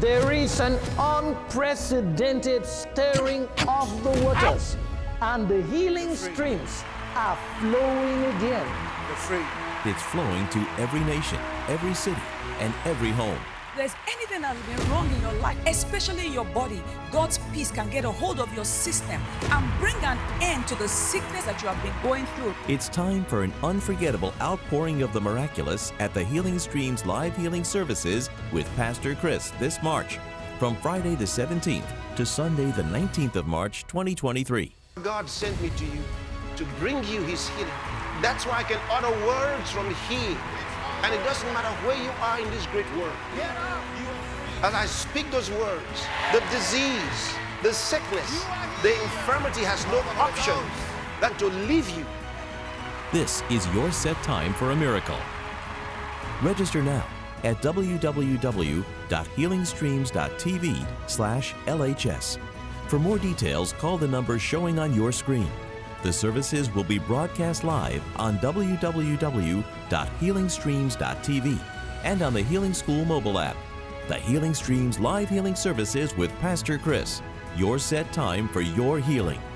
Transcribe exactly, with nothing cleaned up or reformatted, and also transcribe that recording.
There is an unprecedented stirring of the waters, and the healing streams are flowing again. You're free. It's flowing to every nation, every city, and every home. There's anything that's been wrong in your life, especially your body, God's peace can get a hold of your system and bring an end to the sickness that you have been going through. It's time for an unforgettable outpouring of the miraculous at the Healing Streams Live Healing Services with Pastor Chris this March, from Friday the seventeenth to Sunday the nineteenth of March, twenty twenty-three. God sent me to you to bring you his healing. That's why I can utter words from Him. And it doesn't matter where you are in this great world. As I speak those words, the disease, the sickness, the infirmity has no option than to leave you. This is your set time for a miracle. Register now at w w w dot healing streams dot t v slash L H S. For more details, call the number showing on your screen. The services will be broadcast live on w w w dot healing streams dot t v and on the Healing School mobile app. The Healing Streams Live Healing Services with Pastor Chris. Your set time for your healing.